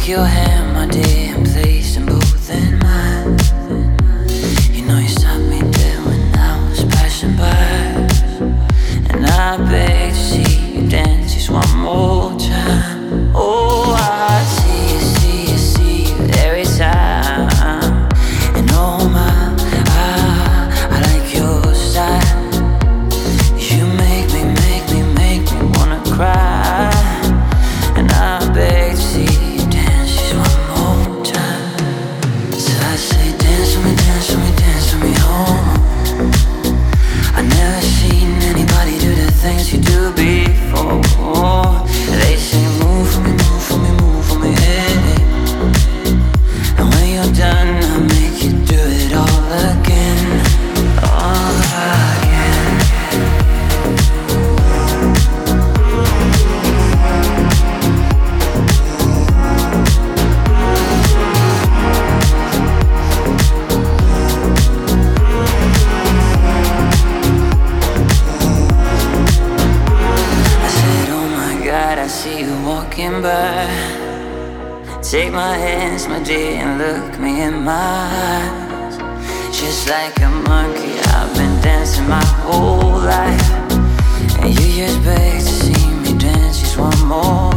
your hand, my dear, and place them both in mine. You know you stopped me dead when I was passing by, and I beg to see you dance just one more time. Oh, I see you every time. And oh my, I like your style. You make me wanna cry. And I beg to see you dance just one more time. So I say dance with me, dance with me, dance with me home. I never seen anybody do the things you do before. They say move for me, move for me, move for me, hey. And when you're done, I'll make you do it all again, all again. I see you walking by. Take my hands, my dear, and look me in my eyes. Just like a monkey, I've been dancing my whole life, and you just beg to see me dance just one more